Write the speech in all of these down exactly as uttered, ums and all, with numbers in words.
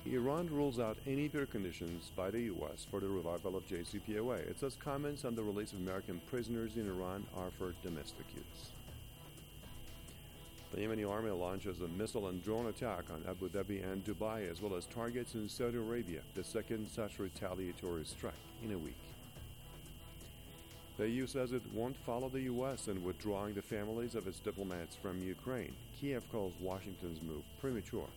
Iran rules out any preconditions by the U S for the revival of J C P O A. It says comments on the release of American prisoners in Iran are for domestic use. The Yemeni army launches a missile and drone attack on Abu Dhabi and Dubai, as well as targets in Saudi Arabia, the second such retaliatory strike in a week. The E U says it won't follow the U S in withdrawing the families of its diplomats from Ukraine. Kiev calls Washington's move premature.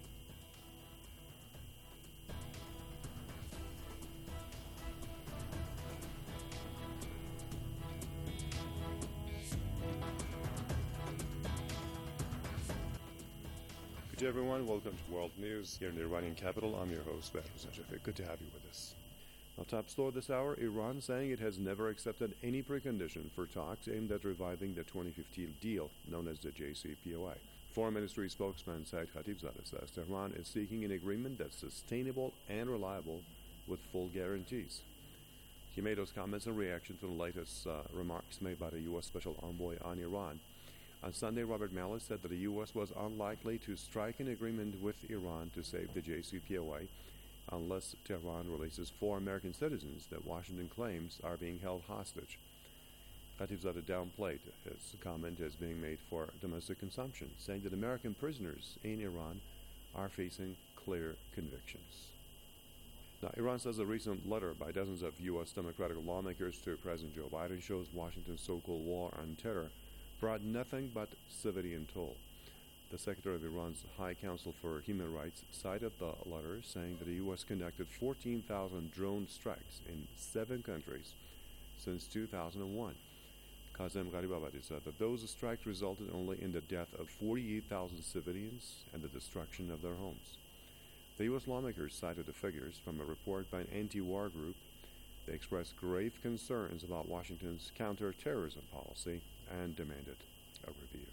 Good day, everyone. Welcome to World News here in the Iranian capital. I'm your host, Behrouz Najafi. Good to have you with us. Our top story this hour, Iran saying it has never accepted any precondition for talks aimed at reviving the twenty fifteen deal known as the J C P O A. Foreign Ministry spokesman Saeed Khatibzadeh says Tehran is seeking an agreement that's sustainable and reliable with full guarantees. He made those comments in reaction to the latest uh, remarks made by the U S Special Envoy on Iran. On Sunday, Robert Malley said that the U S was unlikely to strike an agreement with Iran to save the J C P O A unless Tehran releases four American citizens that Washington claims are being held hostage. Khatibzadeh downplayed his comment as being made for domestic consumption, saying that American prisoners in Iran are facing clear convictions. Now, Iran says a recent letter by dozens of U S Democratic lawmakers to President Joe Biden shows Washington's so-called war on terror brought nothing but civilian toll. The Secretary of Iran's High Council for Human Rights cited the letter, saying that the U S conducted fourteen thousand drone strikes in seven countries since two thousand one. Kazem Gharibabadi said that those strikes resulted only in the death of forty-eight thousand civilians and the destruction of their homes. The U S lawmakers cited the figures from a report by an anti-war group. They expressed grave concerns about Washington's counter-terrorism policy and demanded a review.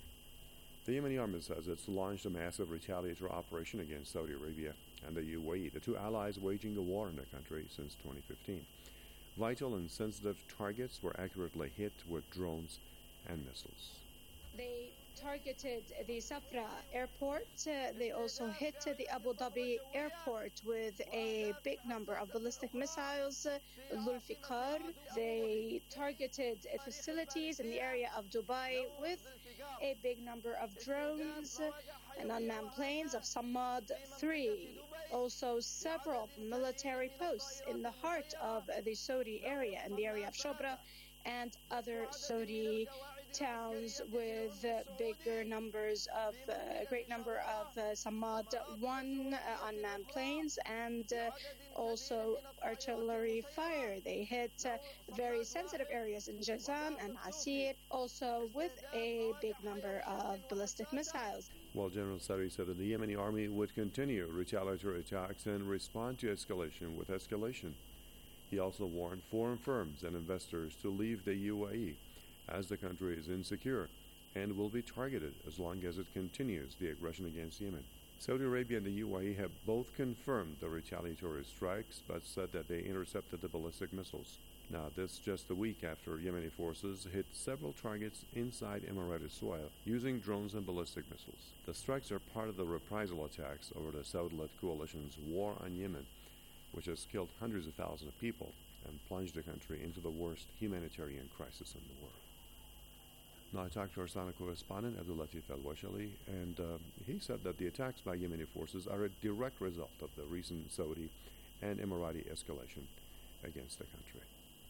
The Yemeni army says it's launched a massive retaliatory operation against Saudi Arabia and the U A E, the two allies waging a war in the country since twenty fifteen. Vital and sensitive targets were accurately hit with drones and missiles. They targeted the Safra airport. Uh, they also hit uh, the Abu Dhabi airport with a big number of ballistic missiles, uh, Zulfikar. They targeted uh, facilities in the area of Dubai with a big number of drones uh, and unmanned planes of Samad three. Also several military posts in the heart of uh, the Saudi area, in the area of Shobra, and other Saudi towns with uh, bigger numbers of, a uh, great number of uh, Samad one uh, unmanned planes, and uh, also artillery fire. They hit uh, very sensitive areas in Jazan and Asir, also with a big number of ballistic missiles. While General Sari said that the Yemeni army would continue retaliatory attacks and respond to escalation with escalation. He also warned foreign firms and investors to leave the U A E, as the country is insecure and will be targeted as long as it continues the aggression against Yemen. Saudi Arabia and the U A E have both confirmed the retaliatory strikes, but said that they intercepted the ballistic missiles. Now, this just a week after Yemeni forces hit several targets inside Emirati soil using drones and ballistic missiles. The strikes are part of the reprisal attacks over the Saudi-led coalition's war on Yemen, which has killed hundreds of thousands of people and plunged the country into the worst humanitarian crisis in the world. Now, I talked to our Sana correspondent, Abdul Latif Al-Washali, and uh, he said that the attacks by Yemeni forces are a direct result of the recent Saudi and Emirati escalation against the country.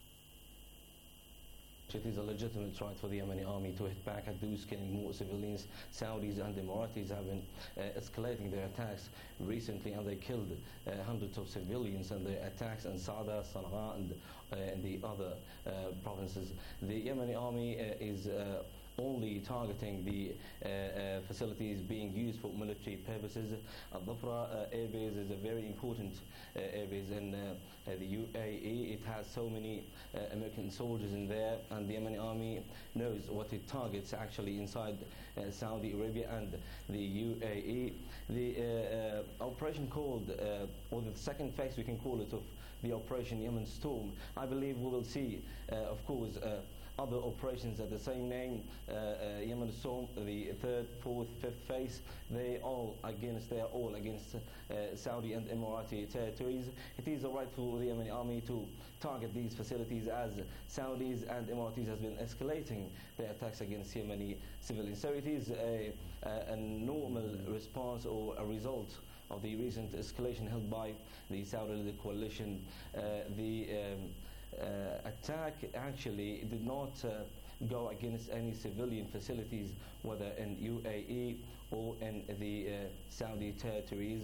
It is a legitimate right for the Yemeni army to hit back at those killing more civilians. Saudis and Emiratis have been uh, escalating their attacks recently, and they killed uh, hundreds of civilians in their attacks in Sada, Sana'a, and uh, in the other uh, provinces. The Yemeni army uh, is uh, only targeting the uh, uh, facilities being used for military purposes. Al-Dhafra uh, Air Base is a very important uh, air base in uh, uh, the U A E. It has so many uh, American soldiers in there, and the Yemeni army knows what it targets actually inside uh, Saudi Arabia and the U A E. The uh, uh, operation called, uh, or the second phase we can call it, of the Operation Yemen Storm, I believe we will see, uh, of course, uh, other operations at the same name, uh, uh, Yemen Storm, the third, fourth, fifth phase, they all against, they are all against uh, Saudi and Emirati territories. It is a right for the Yemeni army to target these facilities as Saudis and Emiratis has been escalating their attacks against Yemeni civilians. So it is a, a, a normal response or a result of the recent escalation held by the Saudi coalition. Uh, the um, uh, attack actually did not uh, go against any civilian facilities, whether in U A E or in the uh, Saudi territories.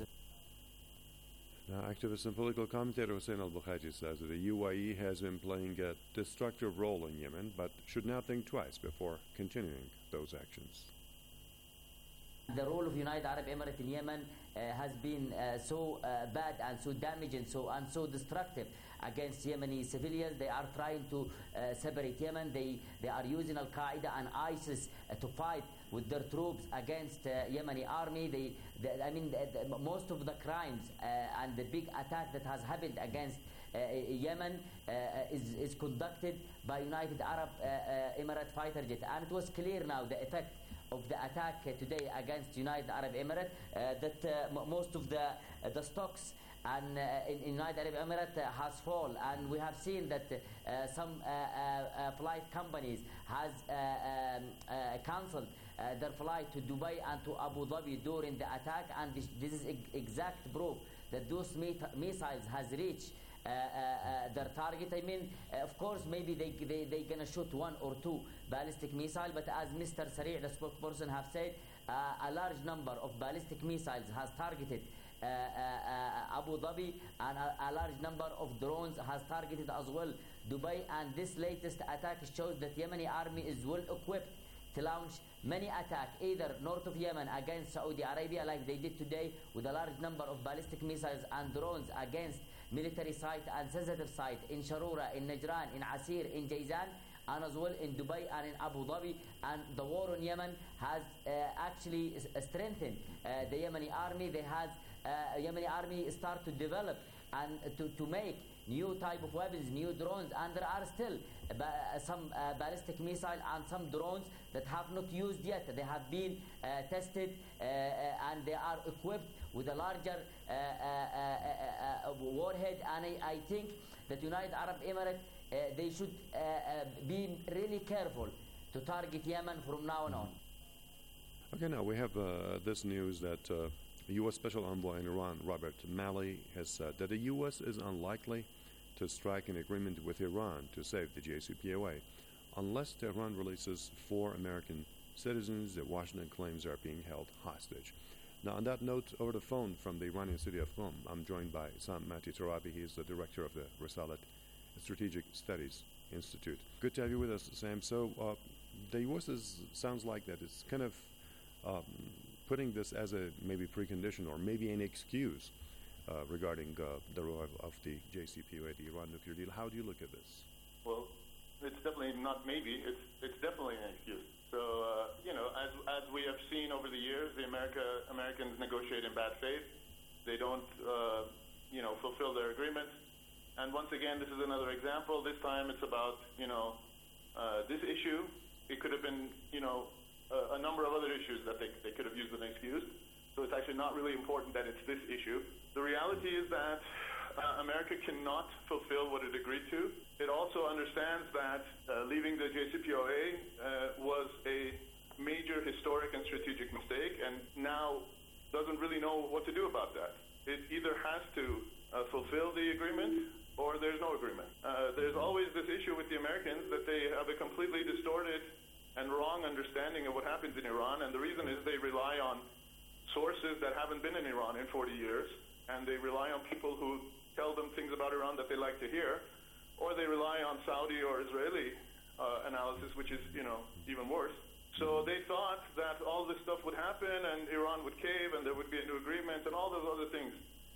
Now, activist and political commentator Hussein al-Bukhaji says that the U A E has been playing a destructive role in Yemen, but should now think twice before continuing those actions. The role of United Arab Emirates in Yemen uh, has been uh, so uh, bad and so damaging so, and so destructive against Yemeni civilians. They are trying to uh, separate Yemen. They, they are using Al-Qaeda and ISIS uh, to fight with their troops against uh, Yemeni army. They, they, I mean, the, the, most of the crimes uh, and the big attack that has happened against uh, Yemen uh, is, is conducted by United Arab uh, uh, Emirates fighter jet. And it was clear now the effect of the attack uh, today against United Arab Emirates, uh, that uh, m most of the uh, the stocks and uh, in, in United Arab Emirates uh, has fallen, and we have seen that uh, some uh, uh, uh, flight companies has uh, um, uh, cancelled uh, their flight to Dubai and to Abu Dhabi during the attack, and this, this is ex exact proof that those missiles has reached Uh, uh, uh, their target. I mean, uh, of course, maybe they they they gonna shoot one or two ballistic missile, but as Mister Sari', the spokesperson, have said, uh, a large number of ballistic missiles has targeted uh, uh, uh, Abu Dhabi, and a, a large number of drones has targeted as well Dubai. And this latest attack shows that Yemeni army is well equipped to launch many attacks, either north of Yemen against Saudi Arabia, like they did today, with a large number of ballistic missiles and drones against military site and sensitive site in Sharura, in Najran, in Asir, in Jayzan, and as well in Dubai and in Abu Dhabi. And the war on Yemen has uh, actually strengthened uh, the Yemeni army. They has uh, Yemeni army start to develop and to, to make new type of weapons, new drones, and there are still ba some uh, ballistic missile and some drones that have not used yet. They have been uh, tested uh, uh, and they are equipped with a larger uh, uh, uh, uh, warhead, and I, I think that United Arab Emirates, uh, they should uh, uh, be really careful to target Yemen from now on. Okay, now we have uh, this news that uh, U S Special Envoy in Iran, Robert Malley, has said that the U S is unlikely to strike an agreement with Iran to save the J C P O A unless Tehran releases four American citizens that Washington claims are being held hostage. Now, on that note, over the phone from the Iranian city of Qom, I'm joined by Sam Mati Tarabi. He is the director of the Risalat Strategic Studies Institute. Good to have you with us, Sam. So, uh, the U S is, sounds like that it's kind of um, putting this as a maybe precondition or maybe an excuse uh, regarding uh, the role of the J C P O A, the Iran nuclear deal. How do you look at this? Well, it's definitely not maybe, it's, it's definitely an excuse. So, uh, you know, as, as we have seen over the years, the America, Americans negotiate in bad faith. They don't, uh, you know, fulfill their agreements. And once again, this is another example. This time it's about, you know, uh, this issue. It could have been, you know, a, a number of other issues that they, they could have used as an excuse. So it's actually not really important that it's this issue. The reality is that uh, America cannot fulfill what it agreed to. It also understands that uh, leaving the J C P O A uh, was a major historic and strategic mistake, and now doesn't really know what to do about that. It either has to uh, fulfill the agreement or there's no agreement. Uh, there's always this issue with the Americans that they have a completely distorted and wrong understanding of what happens in Iran, and the reason is they rely on sources that haven't been in Iran in forty years, and they rely on people who tell them things about Iran that they like to hear, or they rely on Saudi or Israeli uh, analysis, which is, you know, even worse. So they thought that all this stuff would happen and Iran would cave and there would be a new agreement and all those other things.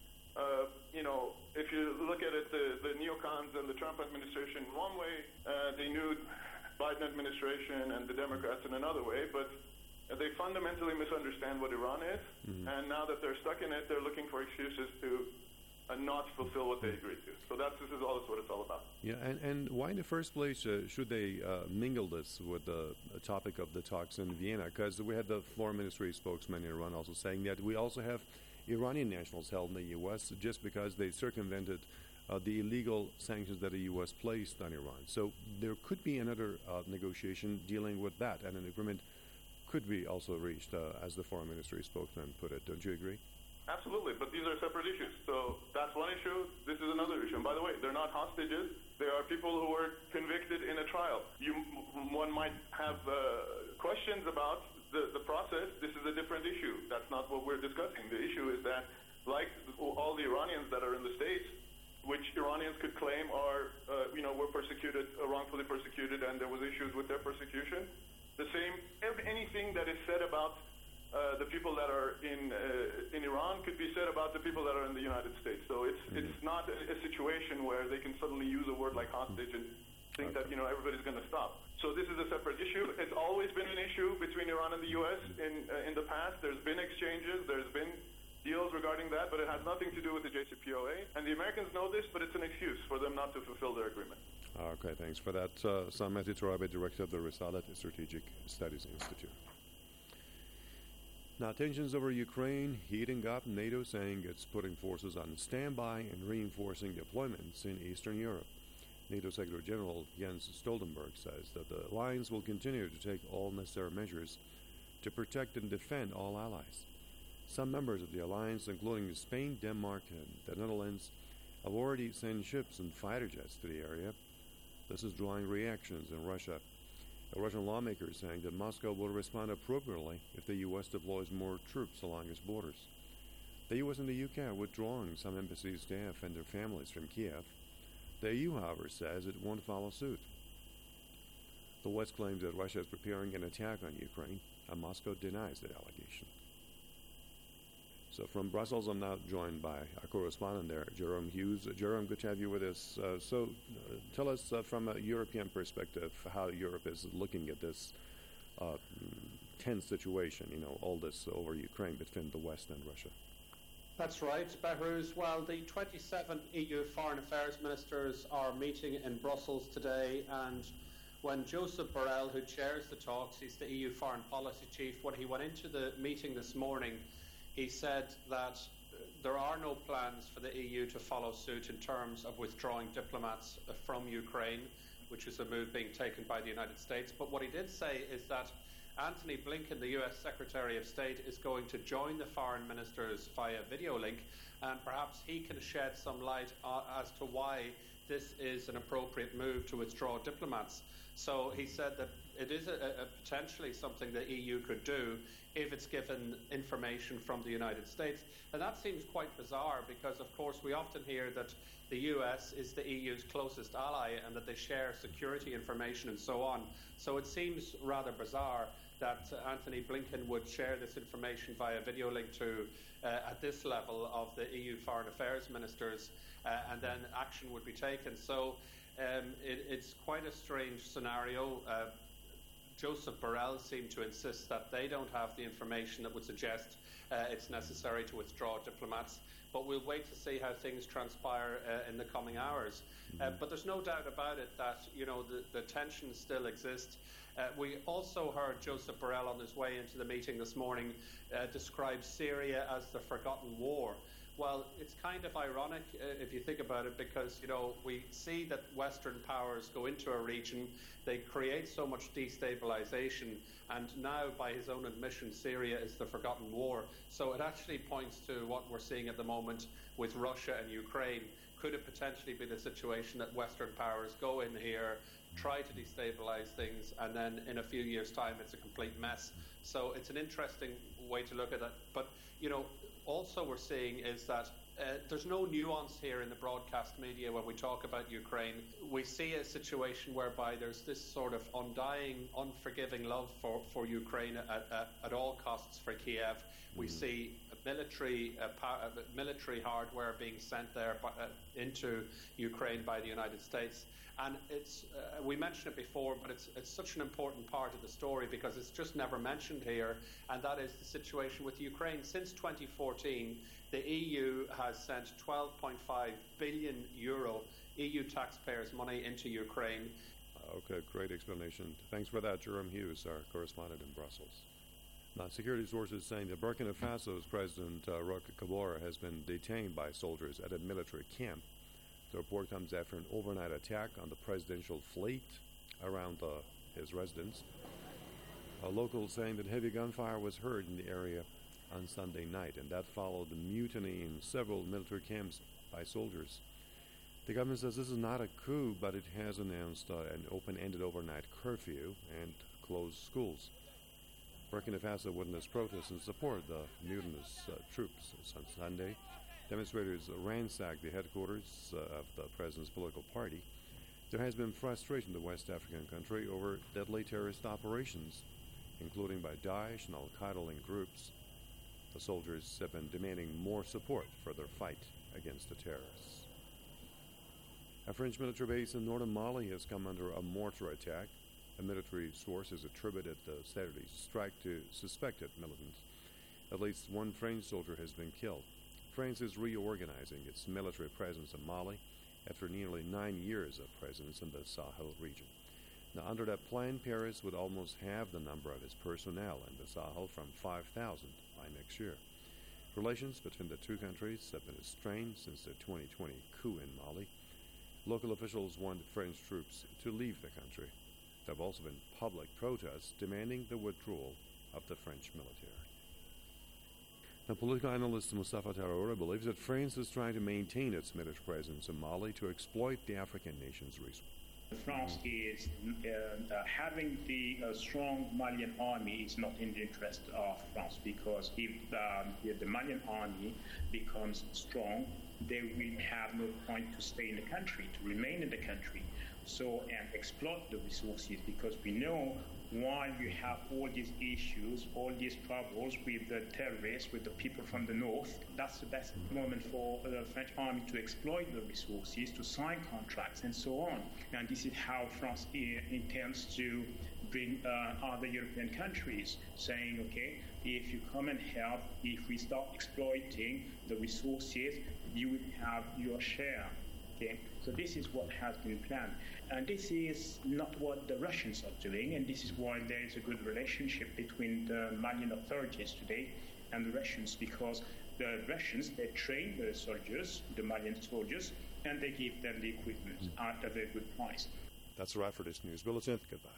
Uh, you know, if you look at it, the, the neocons and the Trump administration in one way, uh, they knew Biden administration and the Democrats in another way, but they fundamentally misunderstand what Iran is, mm-hmm. and now that they're stuck in it, they're looking for excuses to and not fulfill what they agreed to. So that's this is all what it's all about. Yeah, and, and why in the first place uh, should they uh, mingle this with the topic of the talks in Vienna? Because we had the foreign ministry spokesman in Iran also saying that we also have Iranian nationals held in the U S just because they circumvented uh, the illegal sanctions that the U S placed on Iran. So there could be another uh, negotiation dealing with that, and an agreement could be also reached, uh, as the foreign ministry spokesman put it. Don't you agree? Absolutely, but these are separate issues. So that's one issue. This is another issue. And by the way, they're not hostages. They are people who were convicted in a trial. You, one might have uh, questions about the, the process. This is a different issue. That's not what we're discussing. The issue is that, like all the Iranians that are in the States, which Iranians could claim are, uh, you know, were persecuted, uh, wrongfully persecuted, and there was issues with their persecution. The same, anything that is said about Uh, the people that are in uh, in Iran could be said about the people that are in the United States. So it's mm-hmm. it's not a, a situation where they can suddenly use a word like hostage and think okay. that you know everybody's going to stop. So this is a separate issue. It's always been an issue between Iran and the U S in uh, in the past. There's been exchanges. There's been deals regarding that, but it has nothing to do with the J C P O A. And the Americans know this, but it's an excuse for them not to fulfill their agreement. Okay, thanks for that. Uh, Samet Torabi, director of the Risalat Strategic Studies Institute. Now, tensions over Ukraine heating up, NATO saying it's putting forces on standby and reinforcing deployments in Eastern Europe. NATO Secretary General Jens Stoltenberg says that the alliance will continue to take all necessary measures to protect and defend all allies. Some members of the alliance, including Spain, Denmark, and the Netherlands, have already sent ships and fighter jets to the area. This is drawing reactions in Russia. A Russian lawmaker is saying that Moscow will respond appropriately if the U S deploys more troops along its borders. The U S and the U K are withdrawing some embassy staff and their families from Kiev. The E U, however, says it won't follow suit. The West claims that Russia is preparing an attack on Ukraine, and Moscow denies the allegation. So from Brussels, I'm now joined by our correspondent there, Jerome Hughes. Uh, Jerome, good to have you with us. Uh, so uh, tell us uh, from a European perspective how Europe is looking at this uh, tense situation, you know, all this over Ukraine between the West and Russia. That's right, Behrooz. Well, the twenty-seven E U foreign affairs ministers are meeting in Brussels today, and when Joseph Borrell, who chairs the talks, he's the E U foreign policy chief, when he went into the meeting this morning, he said that there are no plans for the E U to follow suit in terms of withdrawing diplomats from Ukraine, which is a move being taken by the United States. But what he did say is that Antony Blinken, the U S Secretary of State, is going to join the foreign ministers via video link, and perhaps he can shed some light uh, as to why this is an appropriate move to withdraw diplomats. So he said that it is a, a potentially something the E U could do if it's given information from the United States. And that seems quite bizarre because, of course, we often hear that the U S is the E U's closest ally and that they share security information and so on. So it seems rather bizarre that uh, Antony Blinken would share this information via video link to, uh, at this level of the E U foreign affairs ministers, uh, and then action would be taken. So um, it, it's quite a strange scenario. Uh, Joseph Borrell seemed to insist that they don't have the information that would suggest uh, it's necessary to withdraw diplomats. But we'll wait to see how things transpire uh, in the coming hours. Mm-hmm. Uh, but there's no doubt about it that, you know, the, the tensions still exist. Uh, we also heard Joseph Borrell on his way into the meeting this morning uh, describe Syria as the forgotten war. Well, it's kind of ironic uh, if you think about it, because, you know, we see that Western powers go into a region, they create so much destabilization, and now, by his own admission, Syria is the forgotten war. So it actually points to what we're seeing at the moment with Russia and Ukraine. Could it potentially be the situation that Western powers go in here, try to destabilize things, and then in a few years' time it's a complete mess? So it's an interesting way to look at it. But, you know, also we're seeing is that uh, there's no nuance here in the broadcast media when we talk about Ukraine. We see a situation whereby there's this sort of undying, unforgiving love for, for Ukraine at, at, at all costs for Kiev. We mm. see military uh, power, uh, military hardware being sent there by, uh, into Ukraine by the United States. And it's uh, we mentioned it before, but it's it's such an important part of the story because it's just never mentioned here, and that is the situation with Ukraine. Since twenty fourteen, the E U has sent twelve point five billion euro E U taxpayers' money into Ukraine. Okay, great explanation. Thanks for that, Jerome Hughes, our correspondent in Brussels. Now, security sources saying that Burkina Faso's President uh, Roch Kabore has been detained by soldiers at a military camp. The report comes after an overnight attack on the presidential fleet around uh, his residence. A local saying that heavy gunfire was heard in the area on Sunday night, and that followed the mutiny in several military camps by soldiers. The government says this is not a coup, but it has announced uh, an open-ended overnight curfew and closed schools. Burkina Faso witnessed protests in support of the mutinous uh, troops. On Sunday, demonstrators ransacked the headquarters uh, of the president's political party. There has been frustration in the West African country over deadly terrorist operations, including by Daesh and Al-Qaeda-linked groups. The soldiers have been demanding more support for their fight against the terrorists. A French military base in northern Mali has come under a mortar attack. A military source has attributed the Saturday's strike to suspected militants. At least one French soldier has been killed. France is reorganizing its military presence in Mali after nearly nine years of presence in the Sahel region. Now, under that plan, Paris would almost halve the number of its personnel in the Sahel from five thousand by next year. Relations between the two countries have been strained since the twenty twenty coup in Mali. Local officials want French troops to leave the country. There have also been public protests demanding the withdrawal of the French military. Now, political analyst Mustafa Traore believes that France is trying to maintain its military presence in Mali to exploit the African nation's resources. France is uh, uh, having the uh, strong Malian army is not in the interest of France, because if um, the Malian army becomes strong, they will have no point to stay in the country, to remain in the country, so and exploit the resources, because we know while you have all these issues, all these troubles with the terrorists, with the people from the north, that's the best moment for the French army to exploit the resources, to sign contracts and so on. And this is how France intends to bring uh, other European countries, saying, okay, if you come and help, if we start exploiting the resources, you will have your share. Okay? So this is what has been planned. And this is not what the Russians are doing, and this is why there is a good relationship between the Malian authorities today and the Russians, because the Russians, they train the soldiers, the Malian soldiers, and they give them the equipment at a very good price. That's a wrap for this news bulletin. Goodbye.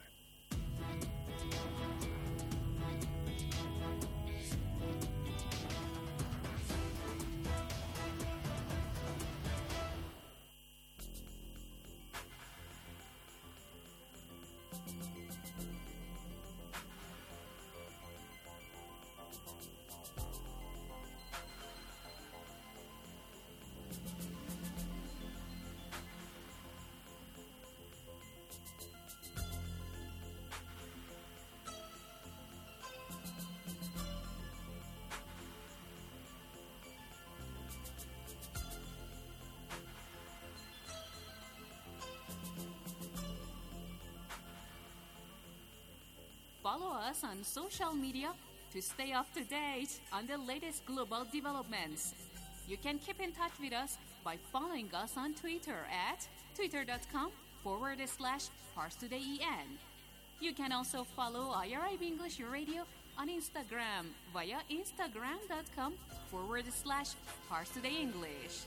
Follow us on social media to stay up to date on the latest global developments. You can keep in touch with us by following us on Twitter at twitter.com forward slash ParsTodayEN. You can also follow I R I B English Radio on Instagram via instagram.com forward slash ParsTodayEnglish.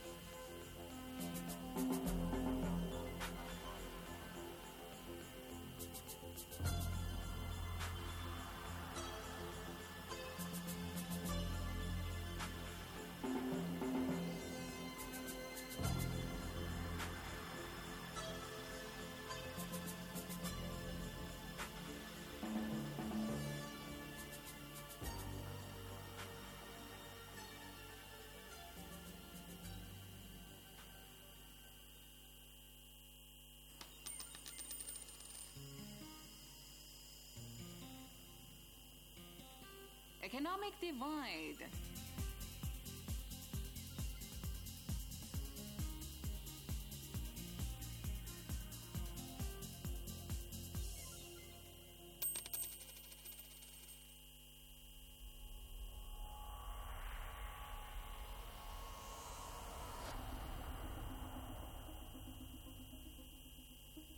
Economic divide.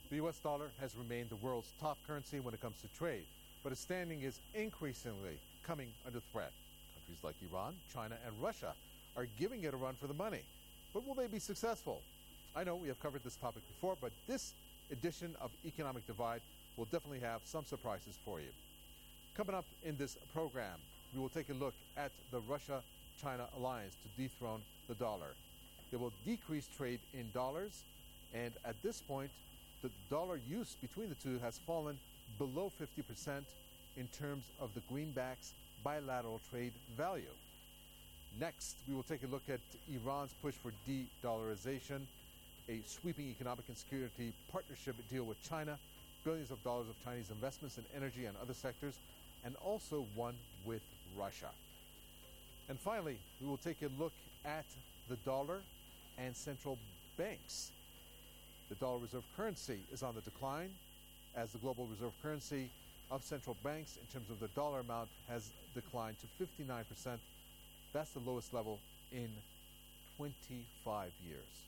The U S dollar has remained the world's top currency when it comes to trade, but its standing is increasingly coming under threat. Countries like Iran, China, and Russia are giving it a run for the money. But will they be successful? I know we have covered this topic before, but this edition of Economic Divide will definitely have some surprises for you. Coming up in this program, we will take a look at the Russia-China alliance to dethrone the dollar. It will decrease trade in dollars, and at this point, the dollar use between the two has fallen below fifty percent in terms of the greenback's bilateral trade value. Next, we will take a look at Iran's push for de-dollarization, a sweeping economic and security partnership deal with China, billions of dollars of Chinese investments in energy and other sectors, and also one with Russia. And finally, we will take a look at the dollar and central banks. The dollar reserve currency is on the decline as the global reserve currency of central banks in terms of the dollar amount has declined to fifty-nine percent. That's the lowest level in twenty-five years.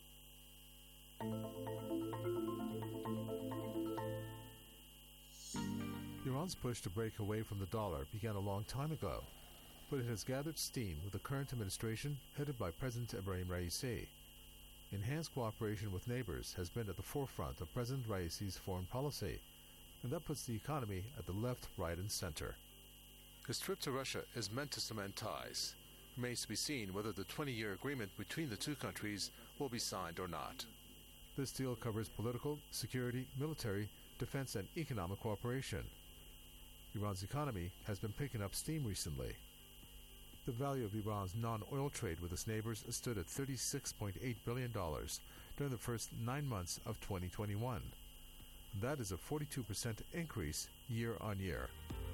Iran's push to break away from the dollar began a long time ago, but it has gathered steam with the current administration headed by President Ebrahim Raisi. Enhanced cooperation with neighbors has been at the forefront of President Raisi's foreign policy, and that puts the economy at the left, right, and center. His trip to Russia is meant to cement ties. It remains to be seen whether the twenty-year agreement between the two countries will be signed or not. This deal covers political, security, military, defense, and economic cooperation. Iran's economy has been picking up steam recently. The value of Iran's non-oil trade with its neighbors stood at thirty-six point eight billion dollars during the first nine months of twenty twenty-one. That is a forty-two percent increase year on year.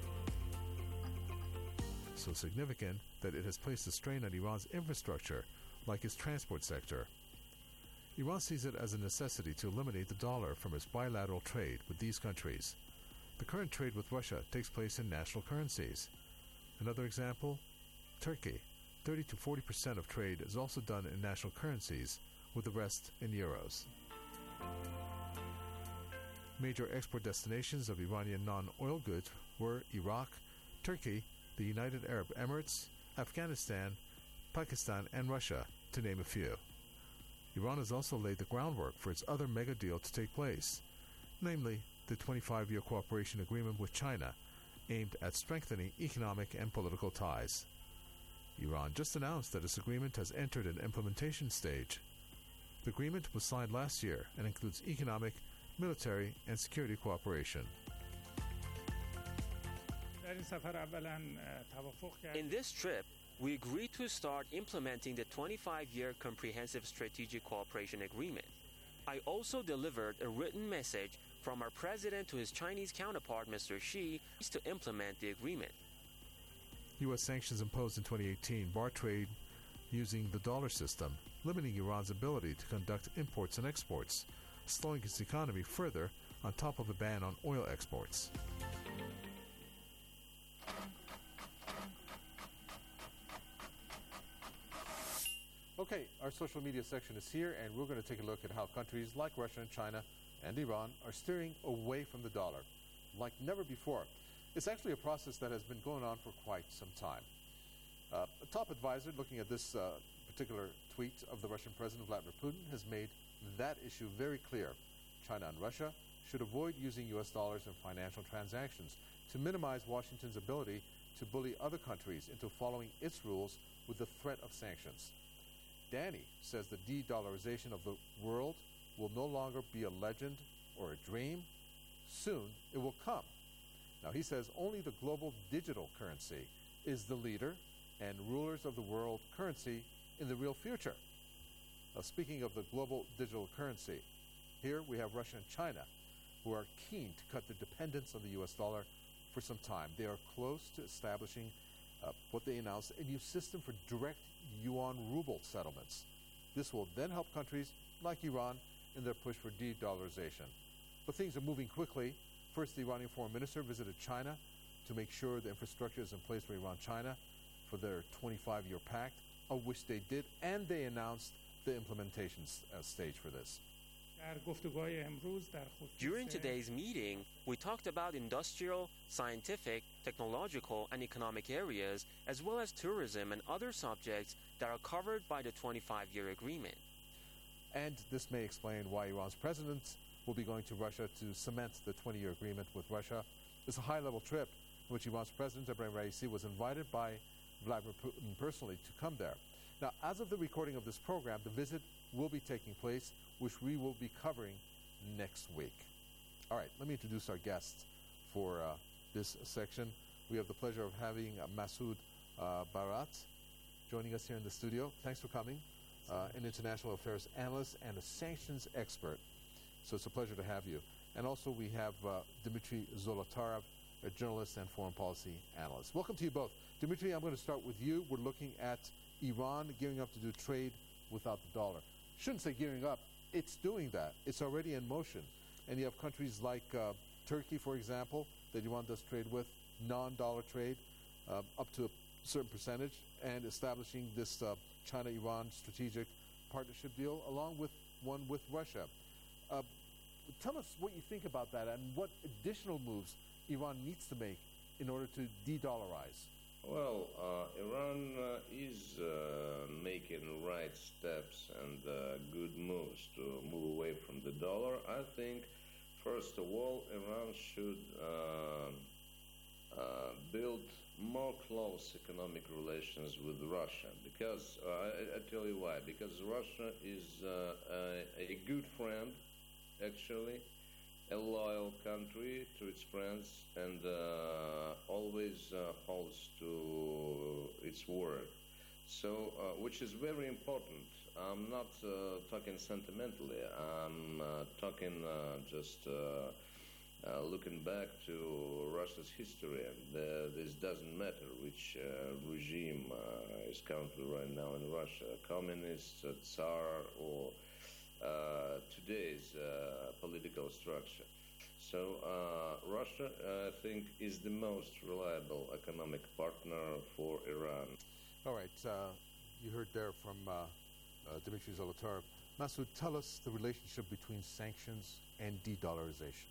So significant that it has placed a strain on Iran's infrastructure, like its transport sector. Iran sees it as a necessity to eliminate the dollar from its bilateral trade with these countries. The current trade with Russia takes place in national currencies. Another example, Turkey. thirty to forty percent of trade is also done in national currencies, with the rest in euros. Major export destinations of Iranian non-oil goods were Iraq, Turkey, the United Arab Emirates, Afghanistan, Pakistan, and Russia, to name a few. Iran has also laid the groundwork for its other mega deal to take place, namely the twenty-five-year cooperation agreement with China, aimed at strengthening economic and political ties. Iran just announced that its agreement has entered an implementation stage. The agreement was signed last year and includes economic, military, and security cooperation. In this trip, we agreed to start implementing the twenty-five-year Comprehensive Strategic Cooperation Agreement. I also delivered a written message from our president to his Chinese counterpart, Mister Xi, to implement the agreement. U S sanctions imposed in twenty eighteen barred trade using the dollar system, limiting Iran's ability to conduct imports and exports, slowing its economy further on top of a ban on oil exports. Okay, our social media section is here, and we're going to take a look at how countries like Russia and China and Iran are steering away from the dollar like never before. It's actually a process that has been going on for quite some time. Uh, a top advisor looking at this uh, particular tweet of the Russian President Vladimir Putin has made that issue very clear. China and Russia should avoid using U S dollars in financial transactions to minimize Washington's ability to bully other countries into following its rules with the threat of sanctions. Danny says the de-dollarization of the world will no longer be a legend or a dream. Soon it will come. Now, he says only the global digital currency is the leader and rulers of the world currency in the real future. Now, speaking of the global digital currency, here we have Russia and China, who are keen to cut their dependence on the U S dollar for some time. They are close to establishing uh, what they announced, a new system for direct yuan ruble settlements. This will then help countries like Iran in their push for de-dollarization. But things are moving quickly. First, the Iranian foreign minister visited China to make sure the infrastructure is in place for Iran-China for their twenty-five-year pact, of which they did, and they announced the implementation uh, stage for this. During today's meeting, we talked about industrial, scientific, technological, and economic areas, as well as tourism and other subjects that are covered by the twenty-five-year agreement. And this may explain why Iran's president will be going to Russia to cement the twenty-year agreement with Russia. It's a high-level trip in which Iran's president, Ebrahim Raisi, was invited by Vladimir Putin personally to come there. Now, as of the recording of this program, the visit will be taking place, which we will be covering next week. All right, let me introduce our guests for uh, this section. We have the pleasure of having uh, Masoud uh, Barat joining us here in the studio. Thanks for coming. Uh, an international affairs analyst and a sanctions expert. So it's a pleasure to have you. And also we have uh, Dmitry Zolotarev, a journalist and foreign policy analyst. Welcome to you both. Dmitry, I'm going to start with you. We're looking at Iran gearing up to do trade without the dollar. Shouldn't say gearing up. It's doing that. It's already in motion. And you have countries like uh, Turkey, for example, that Iran does trade with, non-dollar trade, uh, up to a certain percentage, and establishing this uh, China-Iran strategic partnership deal, along with one with Russia. Uh, tell us what you think about that and what additional moves Iran needs to make in order to de-dollarize. Well, uh, Iran uh, is uh, making right steps and uh, good moves to move away from the dollar. I think, first of all, Iran should uh, uh, build more close economic relations with Russia, because uh, I, I tell you why. Because Russia is uh, a, a good friend, actually, a loyal country to its friends, and uh, always uh, holds to its word. So, uh, which is very important. I'm not uh, talking sentimentally. I'm uh, talking uh, just uh, uh, looking back to Russia's history, and uh, this doesn't matter which uh, regime uh, is currently right now in Russia, communist, uh, Tsar, or uh, today's uh, political structure. So uh, Russia, uh, I think, is the most reliable economic partner for Iran. All right, uh, you heard there from uh, uh, Dmitry Zolotarev. Masoud, tell us the relationship between sanctions and de-dollarization.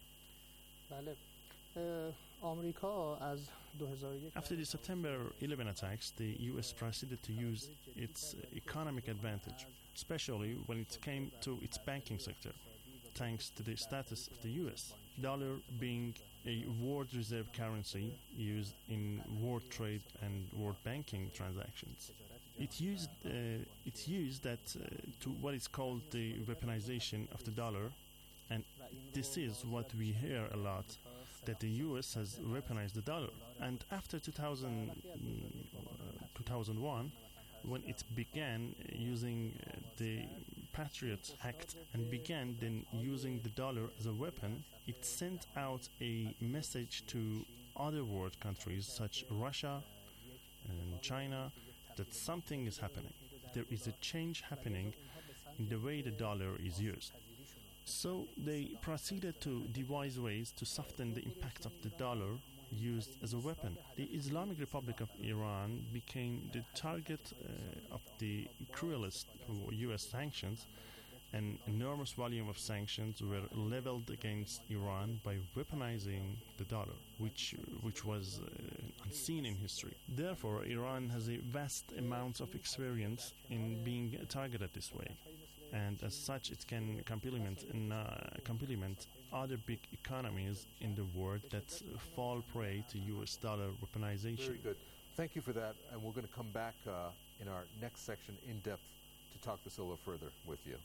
After the September eleventh attacks, the U S proceeded to use its economic advantage, especially when it came to its banking sector, thanks to the status of the U S dollar being a world reserve currency used in world trade and world banking transactions. It used uh, it used that uh, to what is called the weaponization of the dollar, and this is what we hear a lot, that the U S has weaponized the dollar. And after two thousand, uh, two thousand one, when it began using uh, the Patriot Act and began then using the dollar as a weapon, it sent out a message to other world countries such Russia and China that something is happening. There is a change happening in the way the dollar is used. So they proceeded to devise ways to soften the impact of the dollar used as a weapon. The Islamic Republic of Iran became the target uh, of the cruelest U S sanctions. An enormous volume of sanctions were leveled against Iran by weaponizing the dollar, which which was uh, unseen in history. Therefore, Iran has a vast amount of experience in being targeted this way, and as such, it can complement and uh, complement other big economies in the world that fall prey to U S dollar weaponization. Very good. Thank you for that, and we're going to come back uh, in our next section in depth to talk this a little further with you.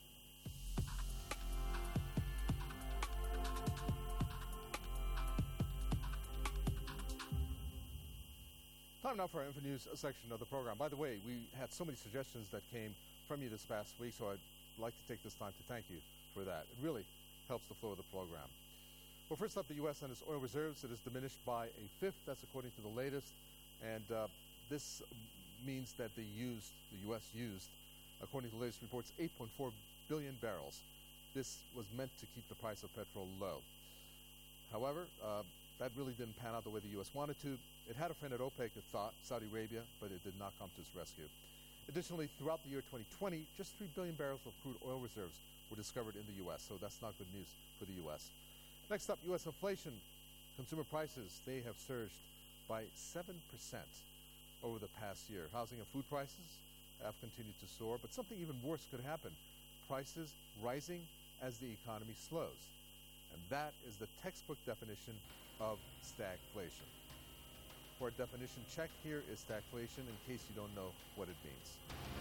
Time now for our Info News section of the program. By the way, we had so many suggestions that came from you this past week, so I'd like to take this time to thank you for that. It really helps the flow of the program. Well, first up, the U S and its oil reserves. It is diminished by a fifth. That's according to the latest. And uh, this means that they used, the U S used, according to the latest reports, eight point four billion barrels. This was meant to keep the price of petrol low. However, uh, that really didn't pan out the way the U S wanted to. It had a friend at OPEC, it thought, Saudi Arabia, but it did not come to its rescue. Additionally, throughout the year twenty twenty, just three billion barrels of crude oil reserves were discovered in the U S, so that's not good news for the U S. Next up, U S inflation. Consumer prices, they have surged by seven percent over the past year. Housing and food prices have continued to soar, but something even worse could happen. Prices rising as the economy slows. And that is the textbook definition of stagflation. For a definition check, here is stagflation in case you don't know what it means.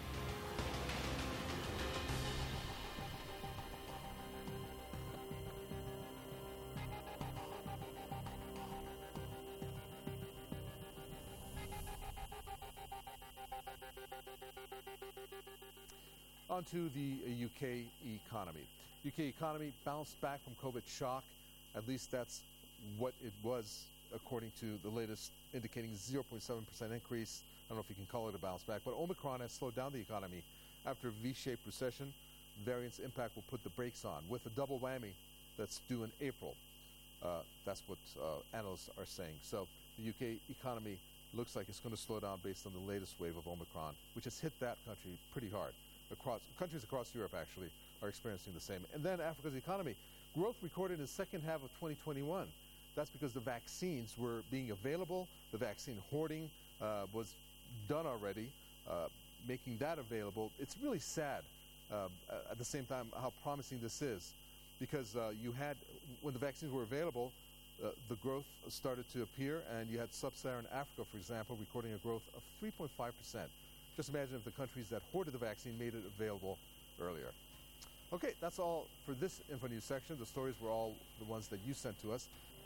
On to the U K economy. U K economy bounced back from COVID shock. At least that's what it was, according to the latest indicating zero point seven percent increase. I don't know if you can call it a bounce back, but Omicron has slowed down the economy. After a V-shaped recession, variant's impact will put the brakes on with a double whammy that's due in April. Uh, that's what uh, analysts are saying. So the U K economy looks like it's going to slow down based on the latest wave of Omicron, which has hit that country pretty hard. Across countries across Europe actually are experiencing the same. And then Africa's economy growth recorded in the second half of twenty twenty-one. That's because the vaccines were being available. The vaccine hoarding uh, was done already, uh, making that available. It's really sad uh, at the same time how promising this is, because uh, you had, when the vaccines were available, uh, the growth started to appear, and you had sub-Saharan Africa, for example, recording a growth of three point five percent. Just imagine if the countries that hoarded the vaccine made it available earlier. Okay, that's all for this Info News section. The stories were all the ones that you sent to us.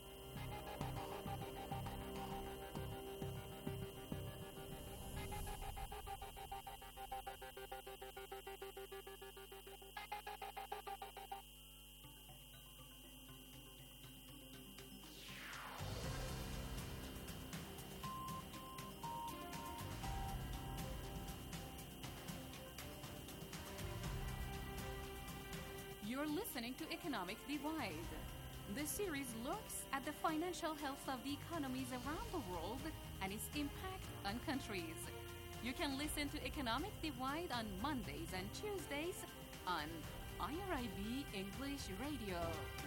You're listening to Economic Divide. This series looks at the financial health of the economies around the world and its impact on countries. You can listen to Economic Divide on Mondays and Tuesdays on I R I B English Radio.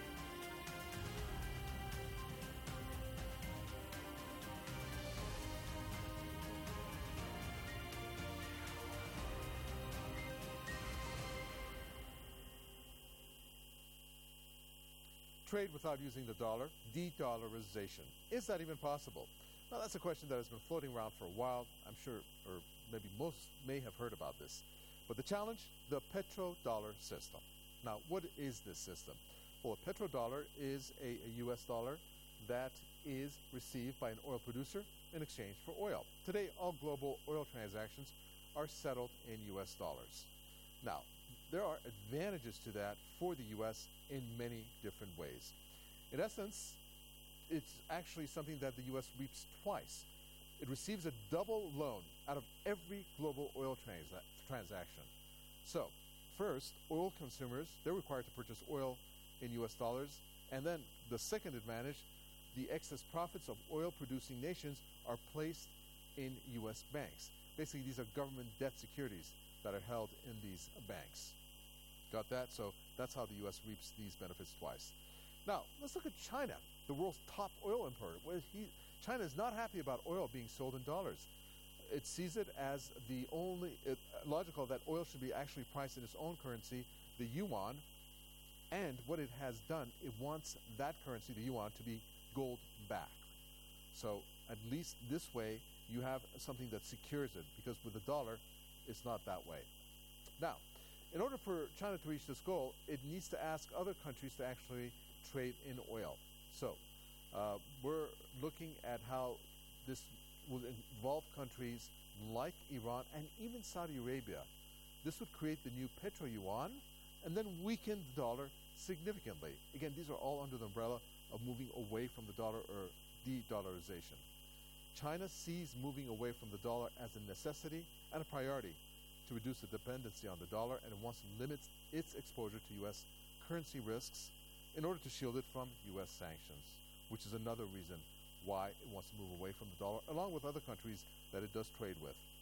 Trade without using the dollar, de-dollarization. Is that even possible? Now, that's a question that has been floating around for a while. I'm sure, or maybe most may have heard about this. But the challenge, the petrodollar system. Now, what is this system? Well, a petrodollar is a, a U S dollar that is received by an oil producer in exchange for oil. Today, all global oil transactions are settled in U S dollars. Now, there are advantages to that for the U S in many different ways. In essence, it's actually something that the U S reaps twice. It receives a double loan out of every global oil transa- transaction. So, first, oil consumers, they're required to purchase oil in U S dollars. And then the second advantage, the excess profits of oil-producing nations are placed in U S banks. Basically, these are government debt securities that are held in these banks. Got that? So that's how the U S reaps these benefits twice. Now, let's look at China, the world's top oil importer. Well, he, China is not happy about oil being sold in dollars. It sees it as the only it, logical that oil should be actually priced in its own currency, the yuan. And what it has done, it wants that currency, the yuan, to be gold back. So at least this way, you have something that secures it, because with the dollar, it's not that way. Now, in order for China to reach this goal, it needs to ask other countries to actually trade in oil. So uh, we're looking at how this will involve countries like Iran and even Saudi Arabia. This would create the new petro yuan and then weaken the dollar significantly. Again, these are all under the umbrella of moving away from the dollar or de-dollarization. China sees moving away from the dollar as a necessity and a priority to reduce the dependency on the dollar, and it wants to limit its exposure to U S currency risks in order to shield it from U S sanctions, which is another reason why it wants to move away from the dollar, along with other countries that it does trade with.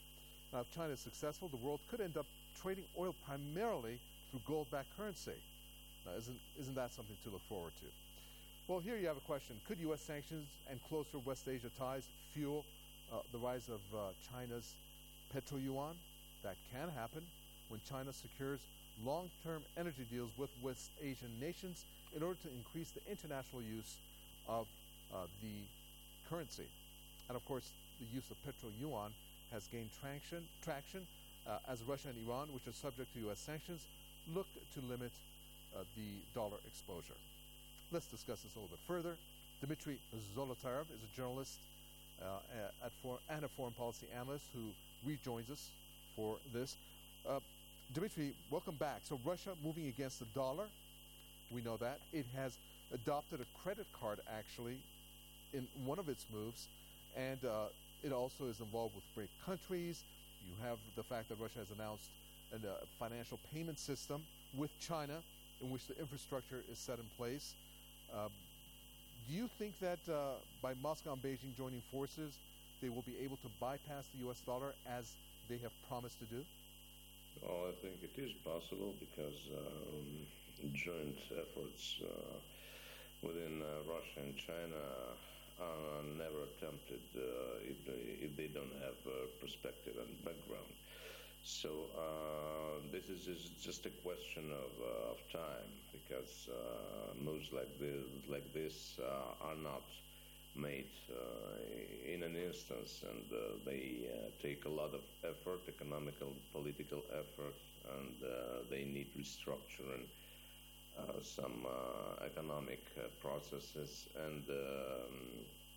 Now, if China is successful, the world could end up trading oil primarily through gold-backed currency. Now, isn't, isn't that something to look forward to? Well, here you have a question. Could U S sanctions and closer West Asia ties fuel uh, the rise of uh, China's petro-yuan? That can happen when China secures long-term energy deals with West Asian nations in order to increase the international use of uh, the currency. And of course, the use of petro-yuan has gained traction, traction uh, as Russia and Iran, which are subject to U S sanctions, look to limit uh, the dollar exposure. Let's discuss this a little bit further. Dmitry Zolotarev is a journalist uh, at for, and a foreign policy analyst who rejoins us for this. Uh, Dmitry, welcome back. So Russia moving against the dollar, we know that. It has adopted a credit card, actually, in one of its moves, and uh, it also is involved with BRIC countries. You have the fact that Russia has announced a uh, financial payment system with China in which the infrastructure is set in place. Uh, do you think that uh, by Moscow and Beijing joining forces, they will be able to bypass the U S dollar as they have promised to do? Well, I think it is possible because um, joint efforts uh, within uh, Russia and China are never attempted uh, if, they, if they don't have uh, perspective and background. So uh, this is, is just a question of, uh, of time because uh, moves like this, like this uh, are not made uh, in an instance, and uh, they uh, take a lot of effort, economical, political effort, and uh, they need restructuring uh, some uh, economic uh, processes and um,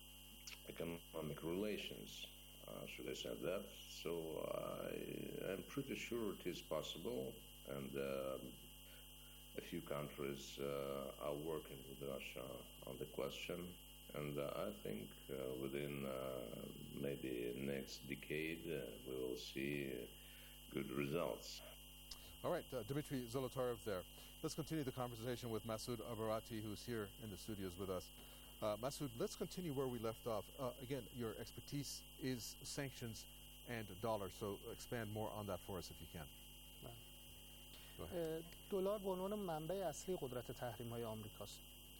economic relations, uh, should I say that. So uh, I'm pretty sure it is possible, and uh, a few countries uh, are working with Russia on the question. And uh, I think uh, within uh, maybe next decade, uh, we will see good results. All right, uh, Dmitry Zolotarev there. Let's continue the conversation with Masoud Abarati, who's here in the studios with us. Uh, Masoud, let's continue where we left off. Uh, again, your expertise is sanctions and dollar, so expand more on that for us if you can. Go ahead. دلار به عنوان منبع اصلی قدرت تحریم‌های آمریکاست.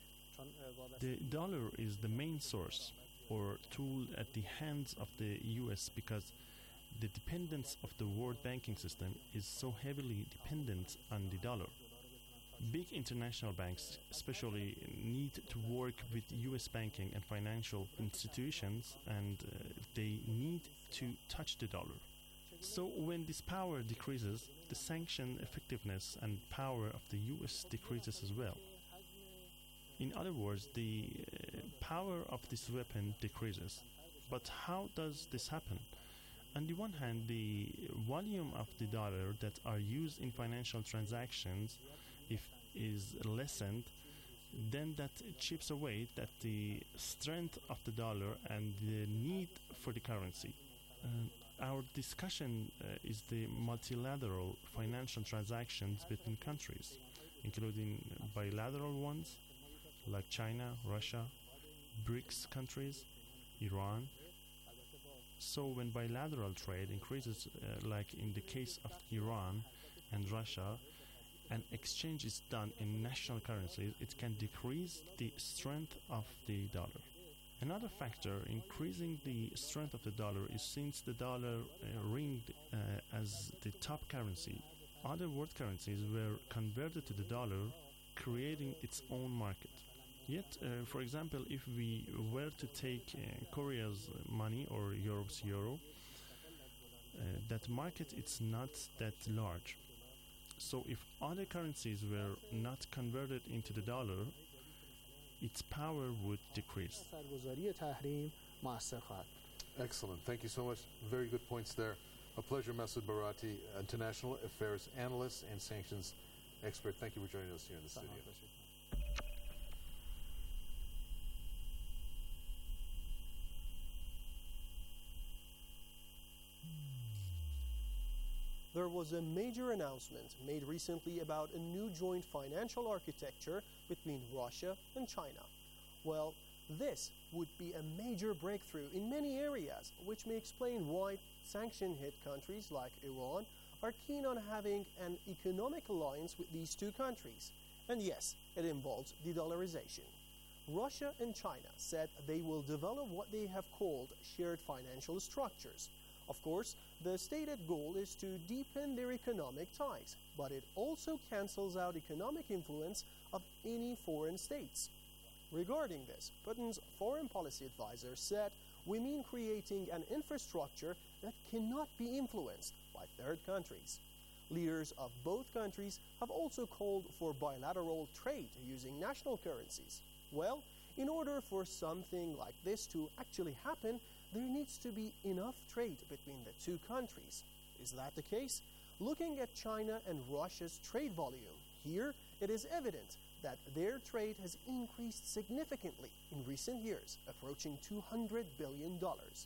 The dollar is the main source or tool at the hands of the U S because the dependence of the world banking system is so heavily dependent on the dollar. Big international banks especially need to work with U S banking and financial institutions, and uh, they need to touch the dollar. So when this power decreases, the sanction effectiveness and power of the U S decreases as well. In other words, the uh, power of this weapon decreases. But how does this happen? On the one hand, the volume of the dollar that are used in financial transactions, if is lessened, then that chips away that the strength of the dollar and the need for the currency. Uh, our discussion uh, is the multilateral financial transactions between countries, including bilateral ones, like China, Russia, BRICS countries, Iran. So when bilateral trade increases, uh, like in the case of Iran and Russia, and exchange is done in national currencies, it can decrease the strength of the dollar. Another factor increasing the strength of the dollar is since the dollar uh, ringed uh, as the top currency, other world currencies were converted to the dollar, creating its own market. Yet, uh, for example, if we were to take uh, Korea's money or Europe's euro, uh, that market is not that large. So if other currencies were not converted into the dollar, its power would decrease. Excellent. Thank you so much. Very good points there. A pleasure, Masoud Barati, international affairs analyst and sanctions expert. Thank you for joining us here in the studio. There was a major announcement made recently about a new joint financial architecture between Russia and China. Well, This would be a major breakthrough in many areas, which may explain why sanction-hit countries like Iran are keen on having an economic alliance with these two countries. And yes, it involves de-dollarization. Russia and China said they will develop what they have called shared financial structures. Of course, the stated goal is to deepen their economic ties, but it also cancels out economic influence of any foreign states. Regarding this, Putin's foreign policy advisor said, "We mean creating an infrastructure that cannot be influenced by third countries." Leaders of both countries have also called for bilateral trade using national currencies. Well, in order for something like this to actually happen, there needs to be enough trade between the two countries. Is that the case? Looking at China and Russia's trade volume, here it is evident that their trade has increased significantly in recent years, approaching two hundred billion dollars.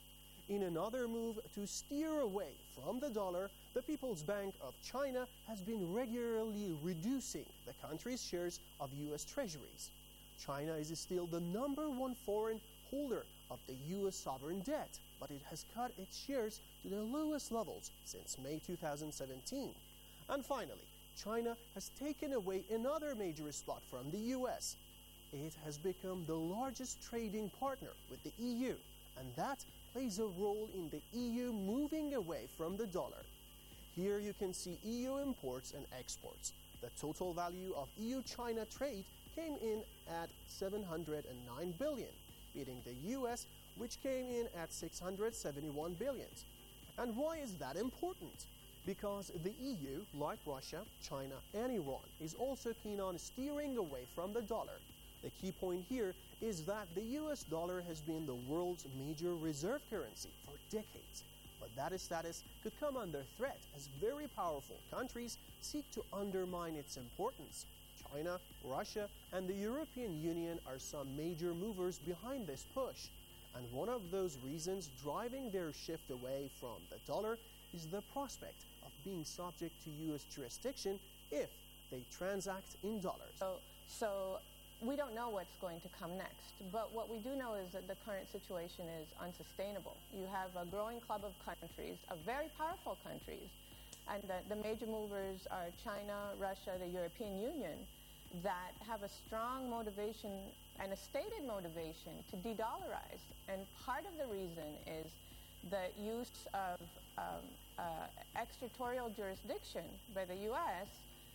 In another move to steer away from the dollar, the People's Bank of China has been regularly reducing the country's shares of U S treasuries. China is still the number one foreign holder of the U S sovereign debt, but it has cut its shares to the lowest levels since May two thousand seventeen. And finally, China has taken away another major spot from the U S. It has become the largest trading partner with the E U, and that plays a role in the E U moving away from the dollar. Here you can see E U imports and exports. The total value of E U-China trade came in at seven hundred nine billion dollars, beating the U S, which came in at six hundred seventy-one billion dollars. And why is that important? Because the E U, like Russia, China, and Iran, is also keen on steering away from the dollar. The key point here is that the U S dollar has been the world's major reserve currency for decades. But that status could come under threat as very powerful countries seek to undermine its importance. China, Russia, and the European Union are some major movers behind this push. And one of those reasons driving their shift away from the dollar is the prospect of being subject to U S jurisdiction if they transact in dollars. So, so we don't know what's going to come next, but what we do know is that the current situation is unsustainable. You have a growing club of countries, of very powerful countries, and the, the major movers are China, Russia, the European Union, that have a strong motivation and a stated motivation to de-dollarize. And part of the reason is the use of um, uh, extraterritorial jurisdiction by the U S.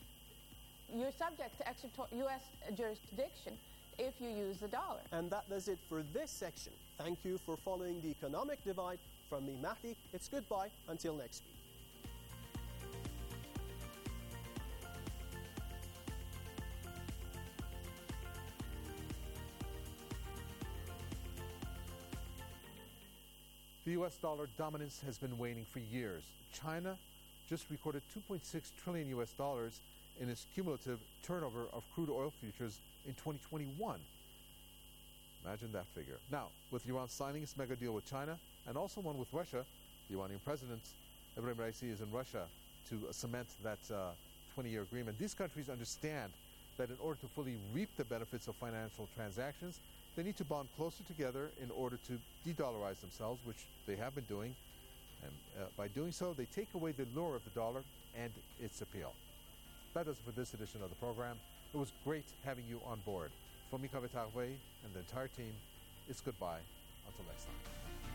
You're subject to extraterritorial U S jurisdiction if you use the dollar. And that does it for this section. Thank you for following The Economic Divide. From me, Mahdi, it's goodbye until next week. The U S dollar dominance has been waning for years. China just recorded two point six trillion U S dollars in its cumulative turnover of crude oil futures in twenty twenty-one. Imagine that figure. Now, with Iran signing its mega deal with China and also one with Russia, the Iranian president, Ebrahim Raisi, is in Russia to uh, cement that twenty-year uh, agreement. These countries understand that in order to fully reap the benefits of financial transactions, they need to bond closer together in order to de-dollarize themselves, which they have been doing. And uh, by doing so, they take away the lure of the dollar and its appeal. That does it for this edition of the program. It was great having you on board. From Mika Vetarwe and the entire team, it's goodbye. Until next time.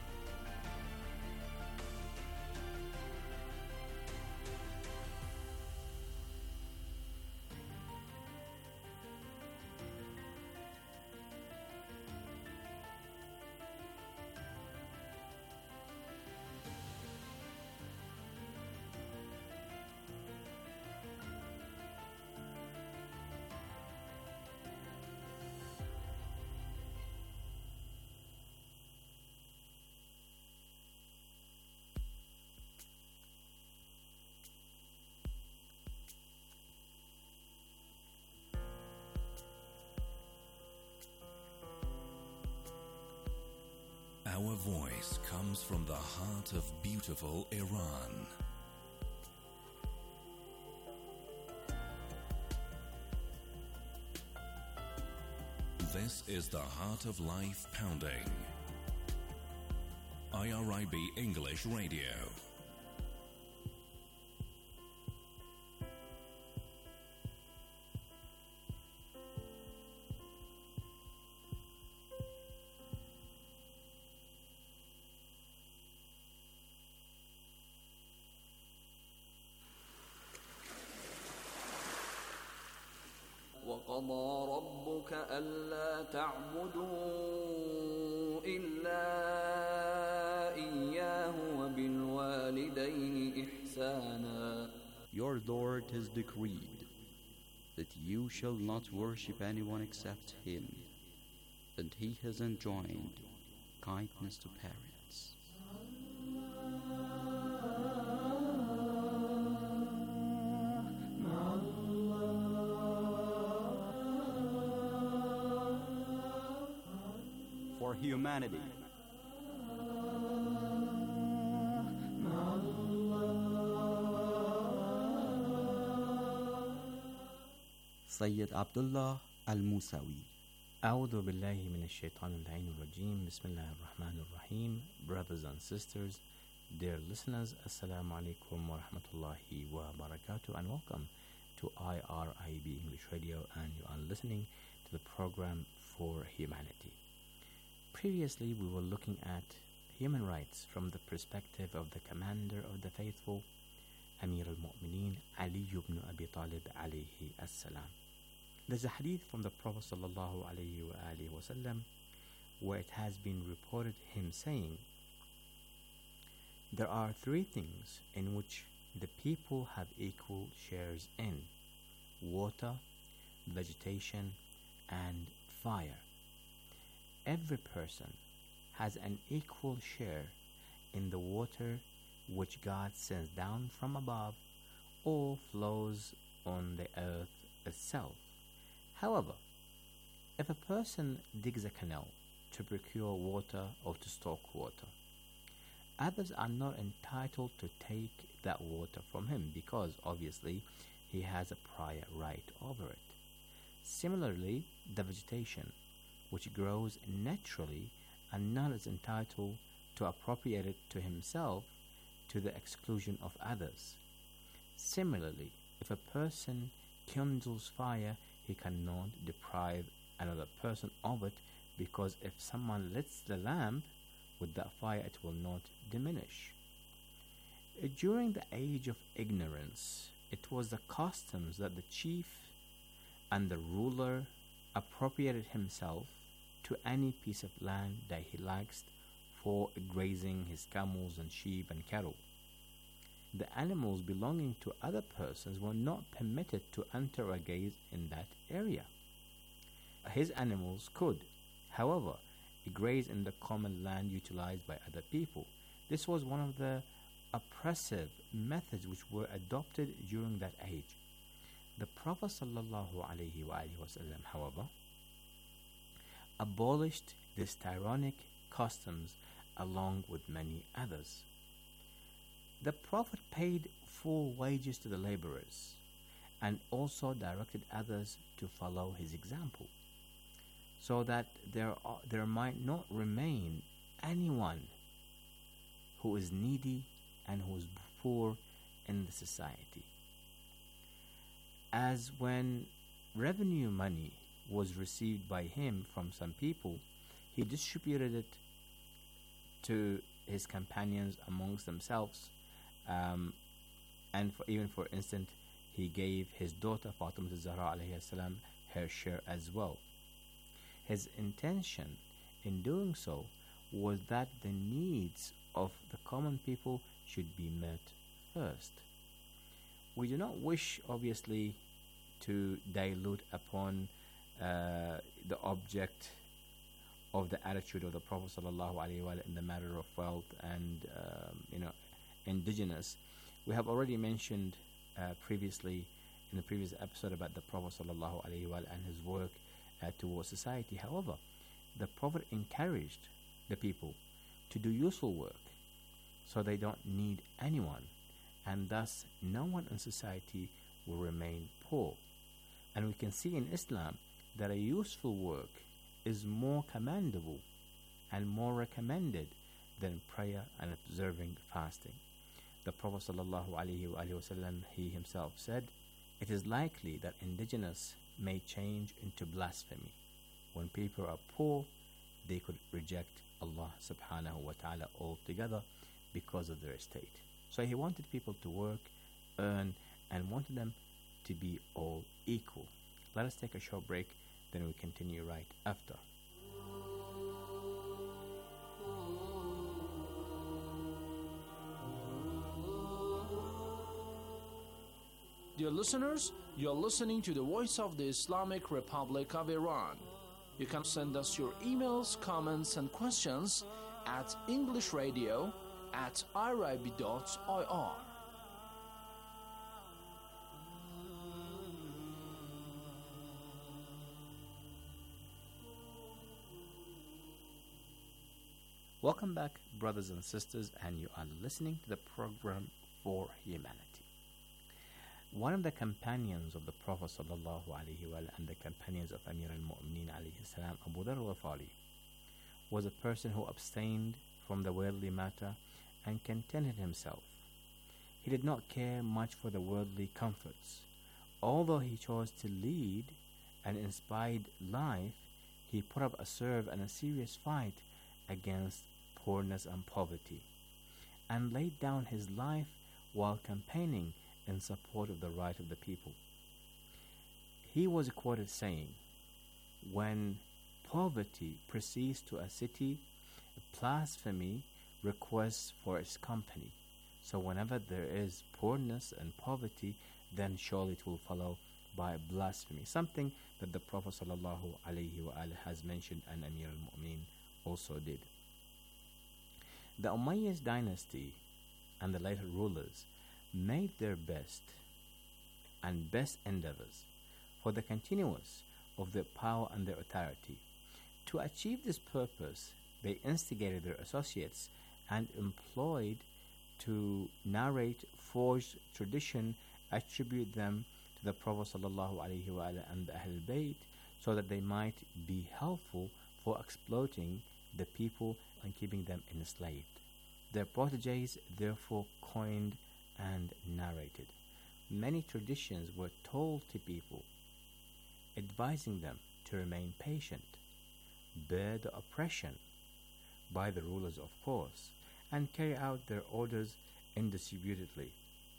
Our voice comes from the heart of beautiful Iran. This is the Heart of Life Pounding. I R I B English Radio. وقضى ربك ألا تعبدوا إلا إياه وبالوالدين إحسانا. Your Lord has decreed that you shall not worship anyone except Him, and He has enjoined kindness to parents. For humanity. Sayyid Abdullah Al-Musawi. أعوذ بالله من الشيطان اللعين الرجيم. بسم الله الرحمن الرحيم. Brothers and sisters, dear listeners, Assalamu alaikum wa rahmatullahi wa barakatuh, and welcome to I R I B English Radio, and you are listening to the program For Humanity. Previously, we were looking at human rights from the perspective of the commander of the faithful, Amir al-Mu'mineen, Ali ibn Abi Talib alayhi as-salam. There's a hadith from the Prophet sallallahu alayhi wa alihi wa sallam where it has been reported him saying, there are three things in which the people have equal shares in: water, vegetation, and fire. Every person has an equal share in the water which God sends down from above or flows on the earth itself. However, if a person digs a canal to procure water or to stock water, others are not entitled to take that water from him because obviously he has a prior right over it. Similarly, the vegetation which grows naturally and none is entitled to appropriate it to himself to the exclusion of others. Similarly, if a person kindles fire, he cannot deprive another person of it, because if someone lights the lamp with that fire, it will not diminish. During the age of ignorance, it was the customs that the chief and the ruler appropriated himself to any piece of land that he likes for grazing his camels and sheep and cattle. The animals belonging to other persons were not permitted to enter or graze in that area. His animals could, however, graze in the common land utilized by other people. This was one of the oppressive methods which were adopted during that age. The Prophet sallallahu alaihi wasallam, however, abolished these tyrannic customs along with many others. The Prophet paid full wages to the laborers and also directed others to follow his example, so that there are, there might not remain anyone who is needy and who is poor in the society. As when revenue money was received by him from some people, he distributed it to his companions amongst themselves, um, and for, even for instance, he gave his daughter Fatima Zahra alayhi salam her share as well. His intention in doing so was that the needs of the common people should be met first. We do not wish, obviously, to dilute upon uh, the object of the attitude of the Prophet sallallahu alaihi wasallam in the matter of wealth and um, you know, indigenous. We have already mentioned uh, previously in the previous episode about the Prophet sallallahu alaihi wasallam and his work uh, towards society. However, the Prophet encouraged the people to do useful work so they don't need anyone, and thus no one in society will remain poor. And we can see in Islam that a useful work is more commendable and more recommended than prayer and observing fasting. The Prophet sallallahu alaihi wasallam, he himself said, "It is likely that indigenous may change into blasphemy. When people are poor, they could reject Allah subhanahu wa ta'ala altogether because of their estate." So he wanted people to work, earn, and wanted them to be all equal. Let us take a short break, then we continue right after. Dear listeners, you are listening to the Voice of the Islamic Republic of Iran. You can send us your emails, comments, and questions at englishradio at irib dot I R. Welcome back, brothers and sisters, and you are listening to the program For Humanity. One of the companions of the Prophet sallallahu alaihi wasallam and the companions of Amir al-Mu'mineen alayhi salam, Abu Dharr al-Ghifari, was a person who abstained from the worldly matter and contented himself. He did not care much for the worldly comforts. Although he chose to lead an inspired life, he put up a serve and a serious fight against poorness and poverty, and laid down his life while campaigning in support of the right of the people. He was quoted saying, "When poverty proceeds to a city, blasphemy requests for its company. So whenever there is poorness and poverty, then surely it will follow by blasphemy." Something that the Prophet sallallahu alaihi wasallam has mentioned, and Amir al-Mu'mineen also did. The Umayyad dynasty and the later rulers made their best and best endeavors for the continuance of their power and their authority. To achieve this purpose, they instigated their associates and employed to narrate forged tradition, attribute them to the Prophet sallallahu alaihi wasallam and the Ahlul Bayt, so that they might be helpful for exploiting the people and keeping them enslaved. Their proteges therefore coined and narrated many traditions were told to people, advising them to remain patient, bear the oppression by the rulers, of course, and carry out their orders indisputably.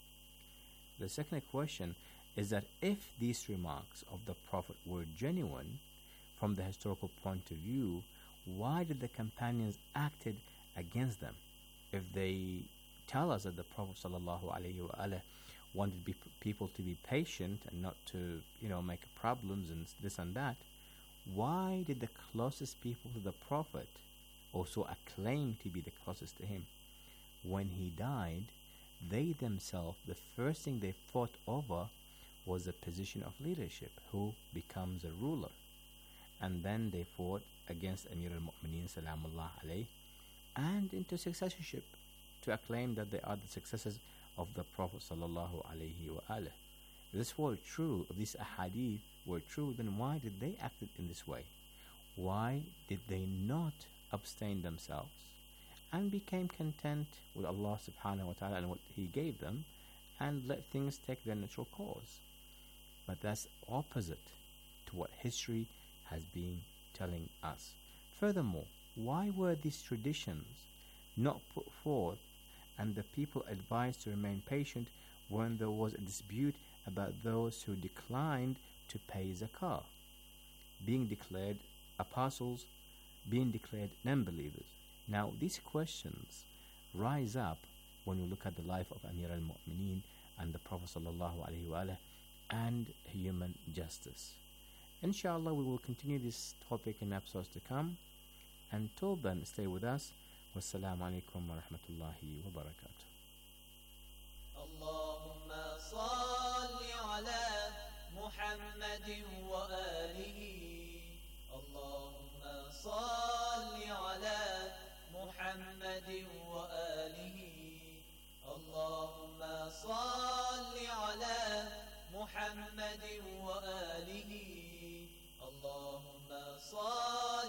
The second question is that if these remarks of the Prophet were genuine from the historical point of view, why did the companions acted against them? If they tell us that the Prophet sallallahu alaihi wasallam wanted be, people to be patient and not to, you know, make problems and this and that, why did the closest people to the Prophet, also acclaimed to be the closest to him, when he died, they themselves, the first thing they fought over was the position of leadership, who becomes a ruler? And then they fought against Amir al-Mu'mineen salamullah alayh, and into successorship, to acclaim that they are the successors of the Prophet sallallahu alayhi wa alayh. If this were true, if these ahadith were true, then why did they act in this way? Why did they not abstain themselves and became content with Allah subhanahu wa ta'ala and what He gave them, and let things take their natural course? But that's opposite to what history has been telling us. Furthermore, why were these traditions not put forth and the people advised to remain patient when there was a dispute about those who declined to pay zakah, being declared apostles, being declared non-believers? Now, these questions rise up when we look at the life of Amir al-Mu'mineen and the Prophet sallallahu alaihi wasallam and human justice. Inshallah, we will continue this topic in episodes to come. Until then, stay with us. Wassalamu alaikum wa rahmatullahi wa barakatuh. Allahumma salli ala Muhammadin wa alihi. Allahumma salli ala Muhammadin wa alihi. Allahumma salli ala Muhammadin wa alihi. Allahumma salli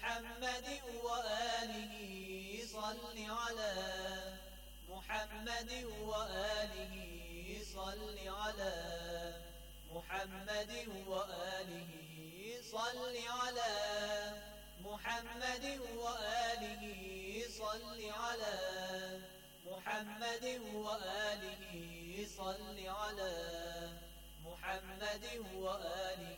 محمد وآله صل على محمد وآله صل على محمد وآله صل على محمد وآله صل على محمد وآله صل على محمد وآله.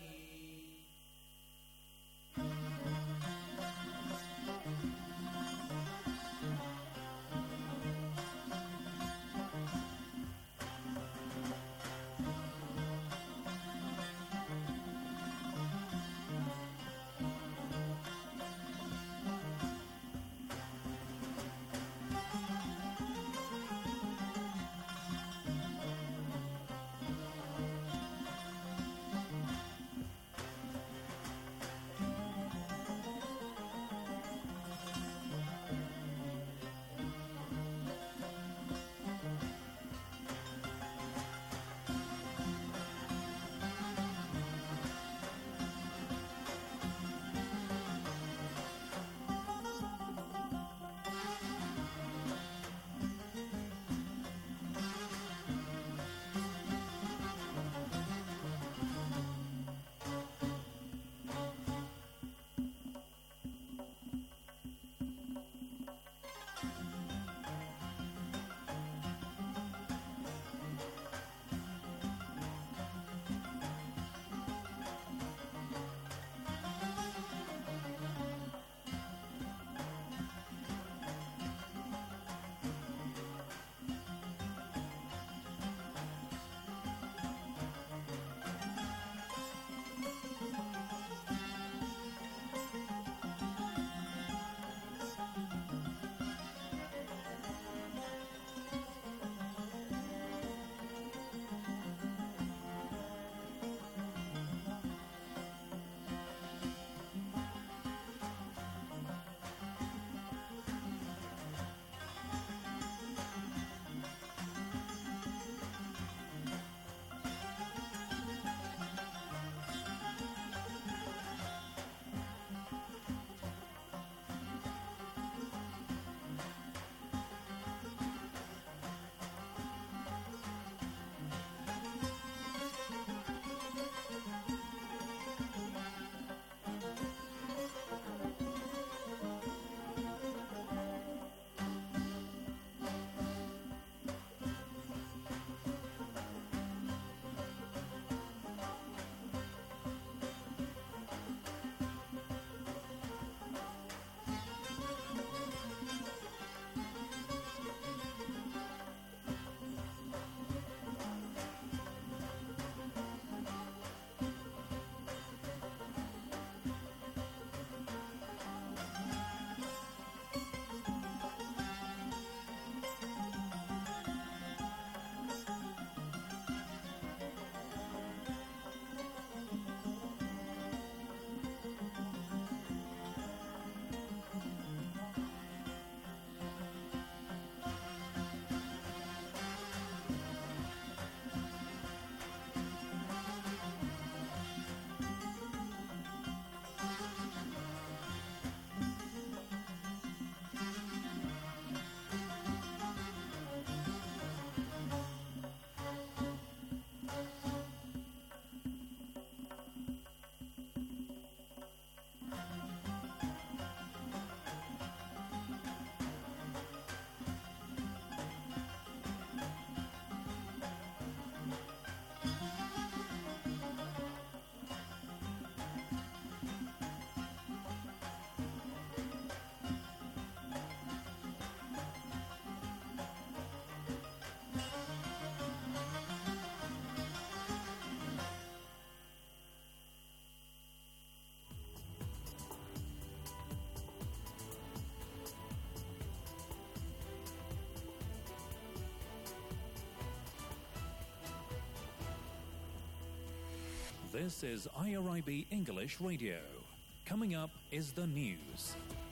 This is I R I B English Radio. Coming up is the news.